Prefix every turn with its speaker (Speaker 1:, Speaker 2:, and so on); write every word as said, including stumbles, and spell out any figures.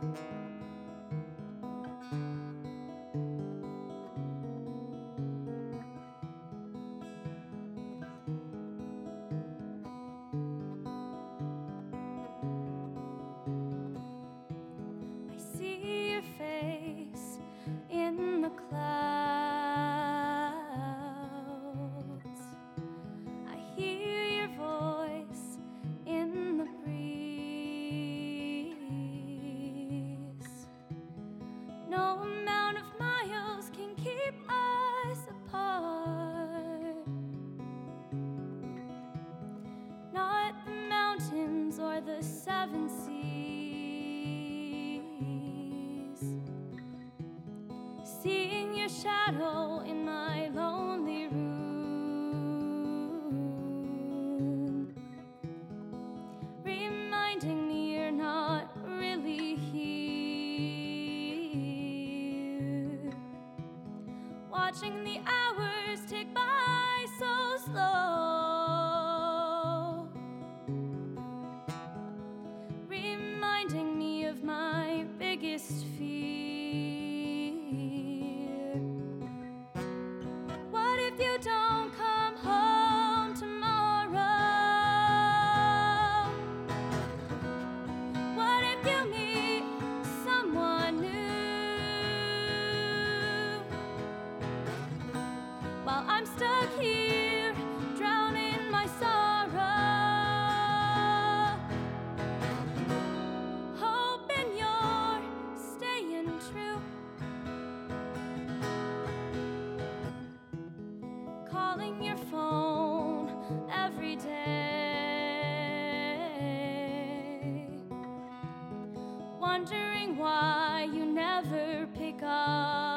Speaker 1: I see your face in the clouds. I hear your voice in the breeze. No amount of miles can keep us apart. Not the mountains or the seven seas. Seeing your shadow in my lonely room, reminding me you're not really here. Watching the hours tick by so slow, reminding me of my biggest fear. What if you don't come home tomorrow? What if you meet someone new? While I'm stuck here, drowning my sorrow, hoping you're staying true. Calling your phone every day, wondering why you never pick up.